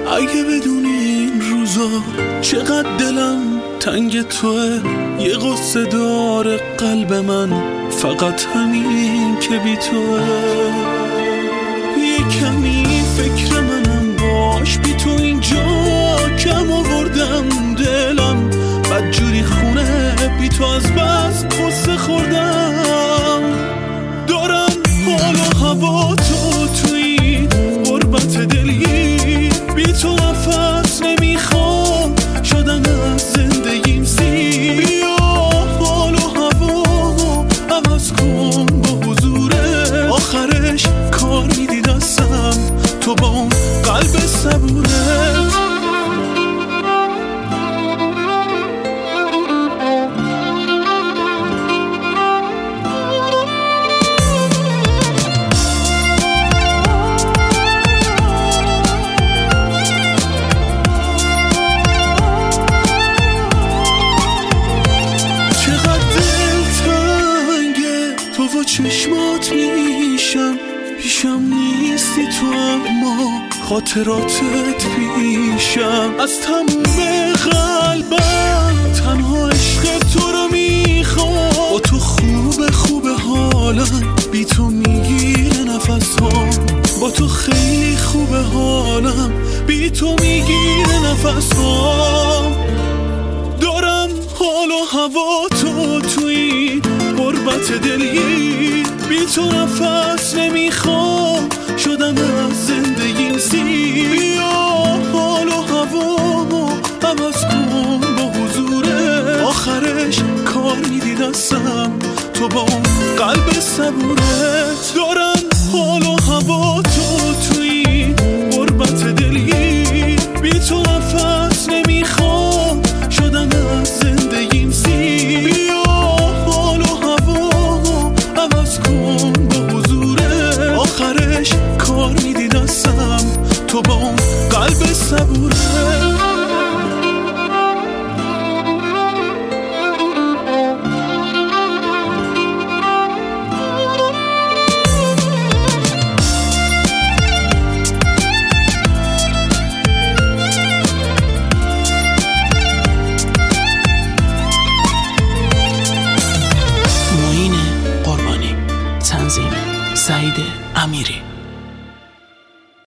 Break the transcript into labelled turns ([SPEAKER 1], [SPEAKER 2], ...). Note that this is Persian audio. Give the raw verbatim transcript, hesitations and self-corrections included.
[SPEAKER 1] اگه بدونی این روزا چقدر دلم تنگ توه، یه قصه داره قلب من فقط همین که بی توه. یه کمی فکر منم باش بی تو اینجا کم آوردم، دلم بدجوری خونه بی تو از بس قصه خوردم. دارم حال و هوا تو توی غربت دلی، بی تو نفس نمیخوام شدن از زندگیم سی. بیا حال و هوا عوض کن با حضوره، آخرش کار میدی دستم تو با اون قلب صبوره. چشمات میشم پیشم نیستی تو، اما خاطراتت پیشم. از تموم قلبم تنها عشق تو رو میخوام، با تو خوب خوب حالم بی تو میگیره نفسام، با تو خیلی خوب حالم بی تو میگیره نفسام. دارم حال و هوا تو توی غربت دلی، بی تو نفس نمیخوام شدم از زندگیم سی. بیا حال و هوا عوض کن با حضوره، آخرش کار میدی دستم تو با اون قلب صبوره. دارم حال و هوا تو توی غربت دلی، بی تو نفس نمیخوام شدم از زندگیم سی. بیا حال و هوا عوض کن با حضوره، آخرش کار میدی دستم تو با اون قلب صبوره.